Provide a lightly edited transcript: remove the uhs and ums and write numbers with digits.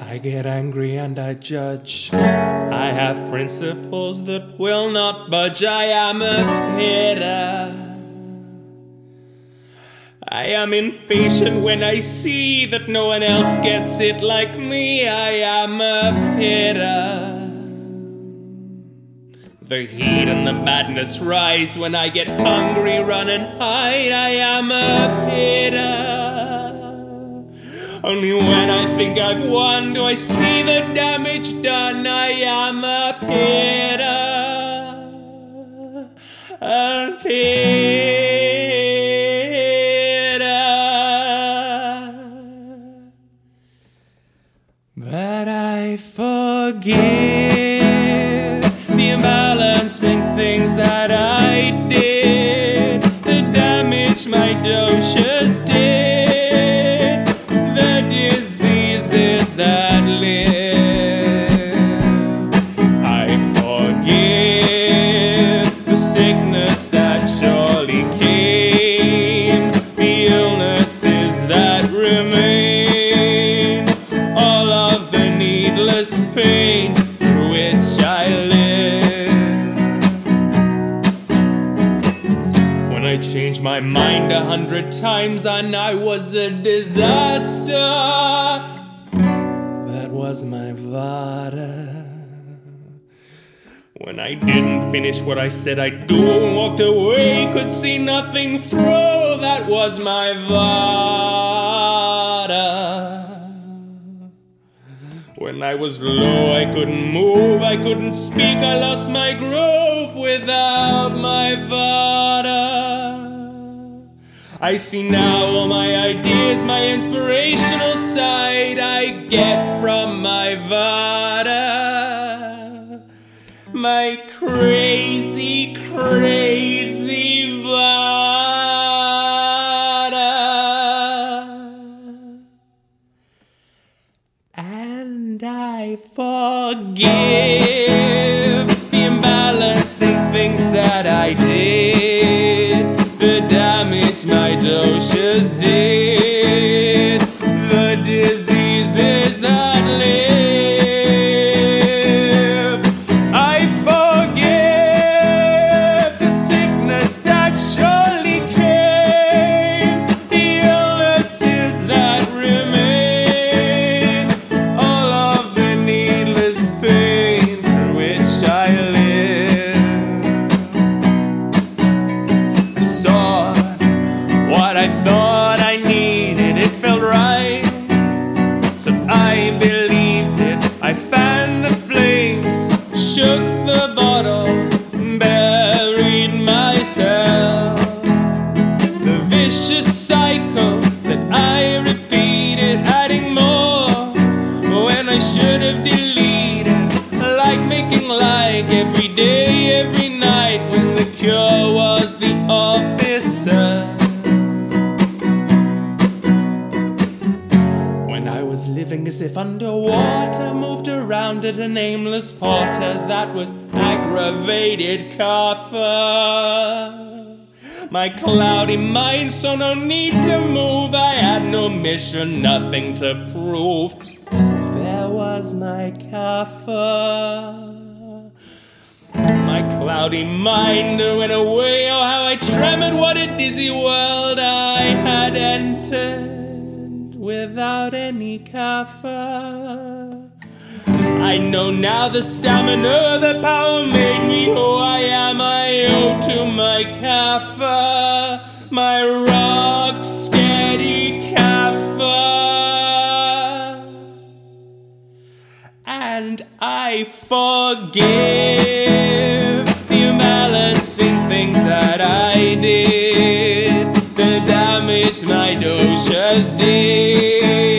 I get angry and I judge. I have principles that will not budge. I am a bitter. I am impatient when I see that no one else gets it like me. I am a bitter. The heat and the madness rise when I get hungry, run and hide. I am a bitter. Only when I think I've won do I see the damage done. I am a bitter. A bitter. But I forgive the imbalancing things that I did, the damage my doses did, the diseases that live. I forgive the sickness that surely came, the illnesses that remain, all of the needless pain through which I live. When I changed my mind 100 times and I was a disaster, that was my vada. When I didn't finish what I said I'd do and walked away, could see nothing through, that was my vada. When I was low, I couldn't move, I couldn't speak, I lost my groove without my vada. I see now all my ideas, my inspirational side I get from my vada. My crazy, crazy vada. And I forgive the imbalancing things that I did, the damage my doses did, the diseases that live. I forgive the sickness that surely came, the illnesses that remain, all of the needless pain through which I live. I saw what I thought I needed, it felt right, so I believed it. I fanned the flames, shook the bottle, buried myself. The vicious cycle that I repeated, adding more when I should have deleted, like making like every day, every night, when the cure was the opposite. When I was living as if underwater, moved around at a nameless porter, that was aggravated Kaffa. My cloudy mind saw no need to move, I had no mission, nothing to prove. There was my Kaffa. My cloudy mind went away, oh how I tremored, what a dizzy world I had entered without any Kaffa. I know now the stamina, the power made me who I am. I owe to my Kaffa, my rock steady Kaffa. And I forgive the imbalancing things that I did, the damage my doses did,